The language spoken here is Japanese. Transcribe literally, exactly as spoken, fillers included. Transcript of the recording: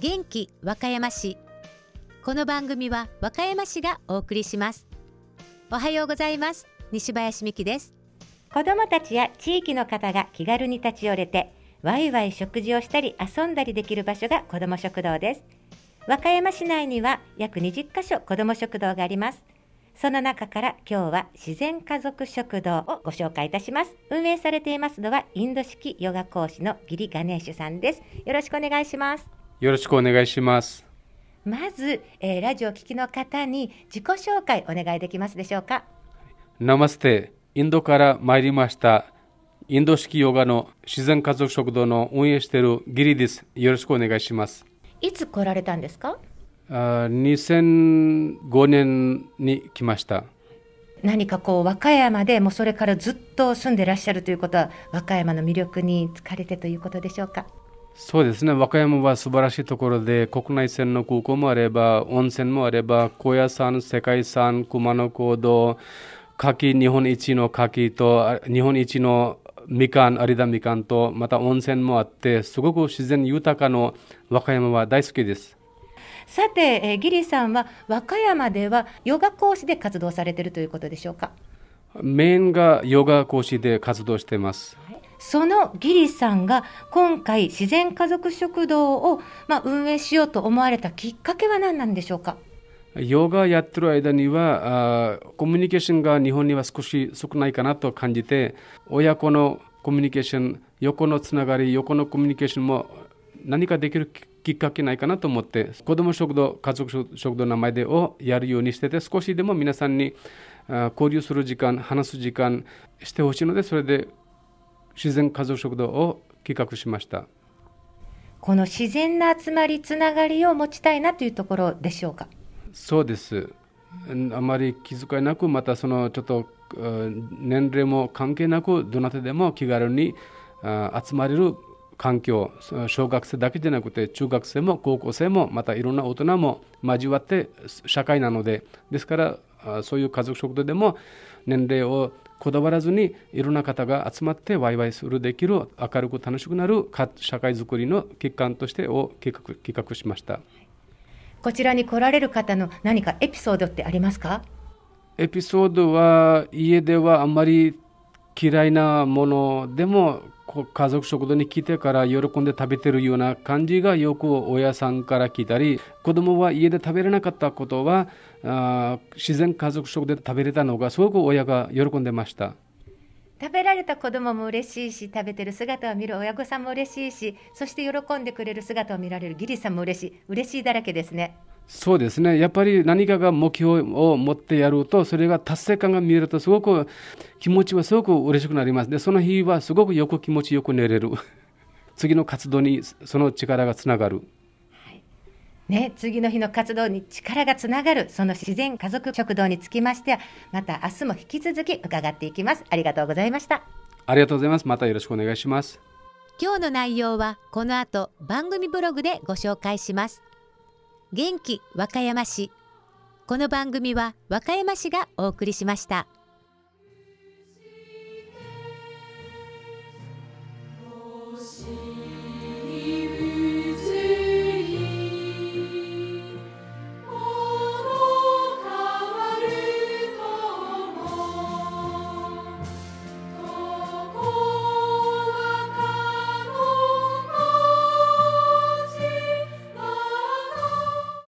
元気和歌山市。この番組は和歌山市がお送りします。おはようございます。西林美希です。 子どもたちや地域の方が気軽に立ち寄れてワイワイ食事をしたり遊んだりできる場所が子ども食堂です。和歌山市内には約にじゅっかしょ子ども食堂があります。その中から今日は自然家族食堂をご紹介いたします。運営されていますのはインド式ヨガ講師のギリガネーシュさんです。よろしくお願いします。 よろしくお願いします。 まず、えー、ラジオを聞きの方に自己紹介お願いできますでしょうか。 ナマステ、インドから参りましたインド式ヨガの自然家族食堂の運営しているギリです。よろしくお願いします。 いつ来られたんですか？ あにせんごねんに来ました。 何かこう和歌山でもうそれからずっと住んでらっしゃるということは和歌山の魅力に疲れてということでしょうか？ そうですね。和歌山は素晴らしいところで国内線の空港もあれば温泉もあれば高野山、世界遺産、熊野古道、柿、日本一の柿と日本一のみかん、有田みかんとまた温泉もあってすごく自然豊かな和歌山は大好きです。 さて、えー、ギリさんは和歌山ではヨガ講師で活動されているということでしょうか？ メインがヨガ講師で活動しています。 そのギリさんが今回自然家族食堂を、まあ、運営しようと思われたきっかけは何なんでしょうか？ ヨガやってる間にはあコミュニケーションが日本には少し少ないかなと感じて、親子のコミュニケーション、横のつながり、横のコミュニケーションも何かできるきっかけないかなと思って子ども食堂、家族食堂の名前でをやるようにしてて、少しでも皆さんにあ交流する時間、話す時間してほしいので、それで自然家族食堂を企画しました。 この自然な集まりつながりを持ちたいなというところでしょうか？そうです。 あまり気遣いなく、またそのちょっと年齢も関係なくどなたでも気軽に集まれる環境、小学生だけじゃなくて中学生も高校生もまたいろんな大人も交わって社会なので、ですからそういう家族食堂でも年齢をこだわらずにいろんな方が集まってワイワイするできる明るく楽しくなる社会づくりの一環としてを企画、企画しました。 こちらに来られる方の何かエピソードってありますか？ エピソードは家ではあんまり嫌いなものでも家族食堂に来てから喜んで食べてるような感じがよく親さんから聞いたり、子供は家で食べれなかったことはあ自然家族食堂で食べれたのがすごく親が喜んでました。 食べられた子供も嬉しいし、食べてる姿を見る親御さんも嬉しいし、そして喜んでくれる姿を見られるギリさんも嬉しい、嬉しいだらけですね。 そうですね。やっぱり何かが目標を持ってやると、それが達成感が見えるとすごく気持ちはすごく嬉しくなります。で、その日はすごくよく気持ちよく寝れる次の活動にその力がつながる、 はいね、次の日の活動に力がつながるその自然家族食堂につきましては、また明日も引き続き伺っていきます。ありがとうございました。 ありがとうございます。またよろしくお願いします。 今日の内容はこの後番組ブログでご紹介します。元気和歌山市。この番組は和歌山市がお送りしました。